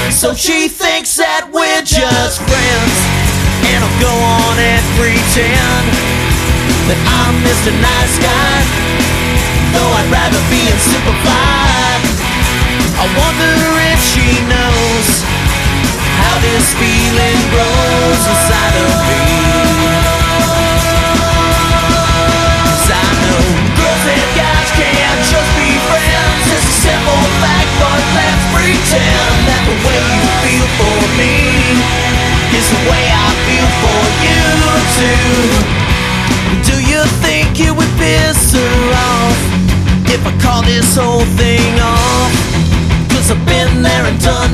So she thinks that we're just friends, and I'll go on and pretend that I'm Mr. Nice Guy, though I'd rather be in Superfly. I wonder if she knows how this feeling grows inside of me. 'Cause I know girls and guys can't just be friends. It's a simple fact, but let's pretend that the way you feel for me is the way I feel for you too. Do you think it would piss her off if I call this whole thing off? 'Cause I've been there and done